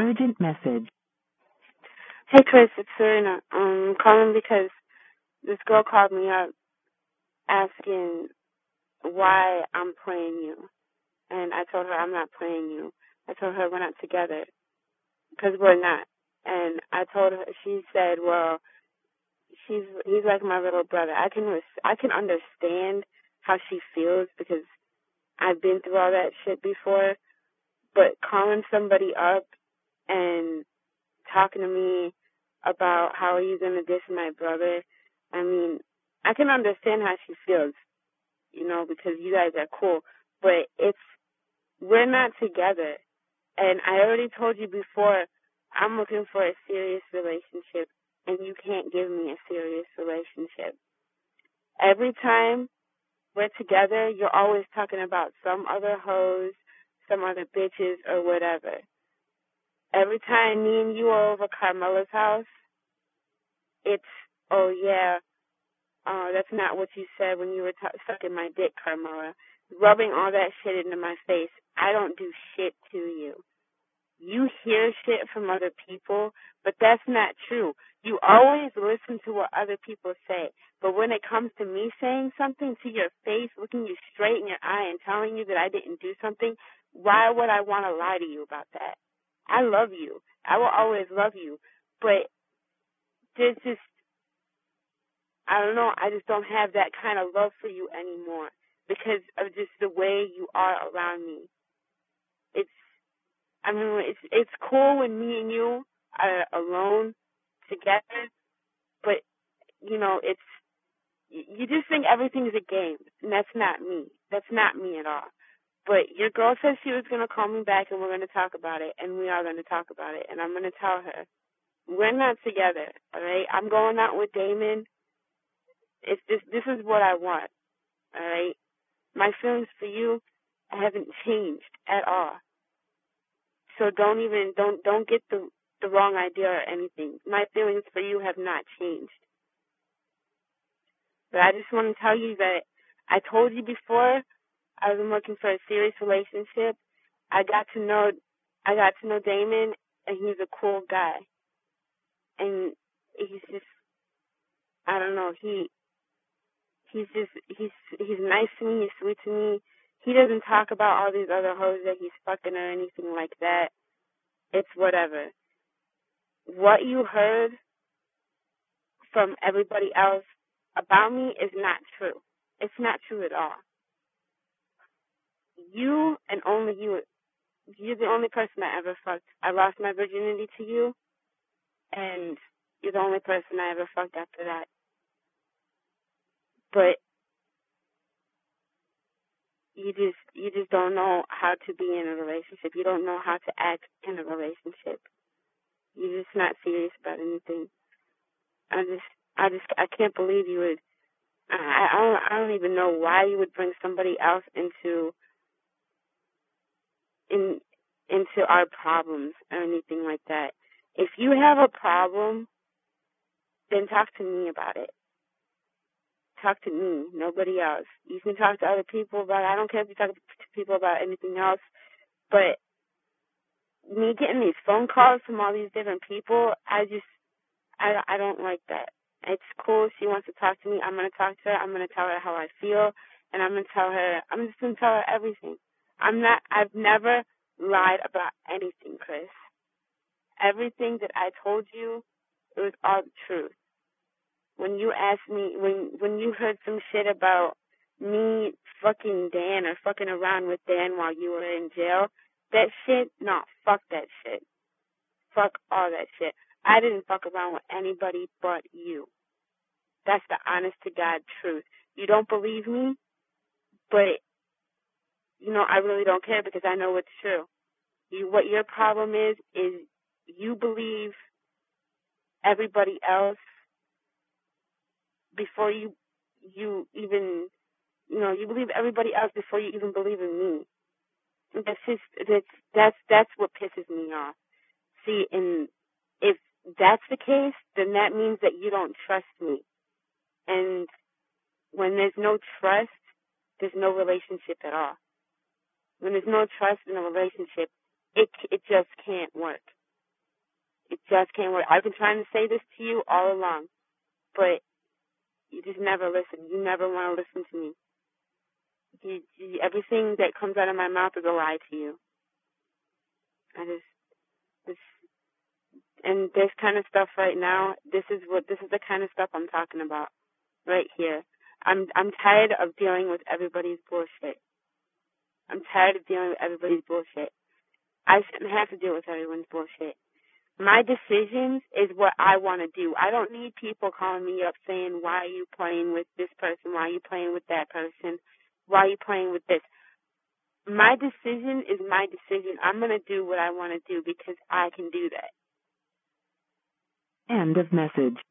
urgent message. Hey, Chris, it's Serena. I'm calling because this girl called me up asking why I'm playing you. And I told her I'm not playing you. I told her we're not together because we're not. And I told her, she said, well, he's like my little brother. I can understand how she feels because I've been through all that shit before. But calling somebody up and talking to me about how are you going to diss my brother, I mean, I can understand how she feels, because you guys are cool, but we're not together. And I already told you before, I'm looking for a serious relationship, and you can't give me a serious relationship. Every time we're together, you're always talking about some other hoes, some other bitches, or whatever. Every time me and you are over Carmela's house, it's, oh yeah, that's not what you said when you were sucking my dick, Carmela. Rubbing all that shit into my face. I don't do shit to you. You hear shit from other people, but that's not true. You always listen to what other people say, but when it comes to me saying something to your face, looking you straight in your eye and telling you that I didn't do something, why would I want to lie to you about that? I love you. I will always love you, but there's just, I don't know, I just don't have that kind of love for you anymore because of just the way you are around me. It's cool when me and you are alone together, but, you just think everything's a game, and that's not me. That's not me at all. But your girl said she was going to call me back, and we're going to talk about it, and we are going to talk about it, and I'm going to tell her. We're not together, all right? I'm going out with Damon. It's this is what I want, all right? My feelings for you haven't changed at all. So don't get the wrong idea or anything. My feelings for you have not changed. But I just want to tell you that I told you before I've been looking for a serious relationship. I got to know Damon, and he's a cool guy. And he's just, I don't know, he's nice to me, he's sweet to me. He doesn't talk about all these other hoes that he's fucking or anything like that. It's whatever. What you heard from everybody else about me is not true. It's not true at all. You and only you, you're the only person I ever fucked. I lost my virginity to you, and you're the only person I ever fucked after that. But you just don't know how to be in a relationship. You don't know how to act in a relationship. You're just not serious about anything. I can't believe you would. I don't even know why you would bring somebody else into our problems or anything like that. If you have a problem, then talk to me about it. Talk to me, nobody else. You can talk to other people about it. I don't care if you talk to people about anything else, but me getting these phone calls from all these different people, I don't like that. It's cool. She wants to talk to me. I'm going to talk to her. I'm going to tell her how I feel, and I'm just going to tell her everything. I've never lied about anything, Chris. Everything that I told you, it was all the truth. When you asked me, when you heard some shit about me fucking Dan or fucking around with Dan while you were in jail, that shit, no, fuck that shit. Fuck all that shit. I didn't fuck around with anybody but you. That's the honest to God truth. You don't believe me, but, I really don't care because I know it's true. What your problem is you believe everybody else before you even, you believe everybody else before you even believe in me. That's what pisses me off. See, and if that's the case, then that means that you don't trust me. And when there's no trust, there's no relationship at all. When there's no trust in a relationship, it just can't work. It just can't work. I've been trying to say this to you all along, but you just never listen. You never want to listen to me. Everything that comes out of my mouth is a lie to you. And this kind of stuff right now, this is the kind of stuff I'm talking about right here. I'm tired of dealing with everybody's bullshit. I'm tired of dealing with everybody's bullshit. I shouldn't have to deal with everyone's bullshit. My decisions is what I want to do. I don't need people calling me up saying, why are you playing with this person? Why are you playing with that person? Why are you playing with this? My decision is my decision. I'm going to do what I want to do because I can do that. End of message.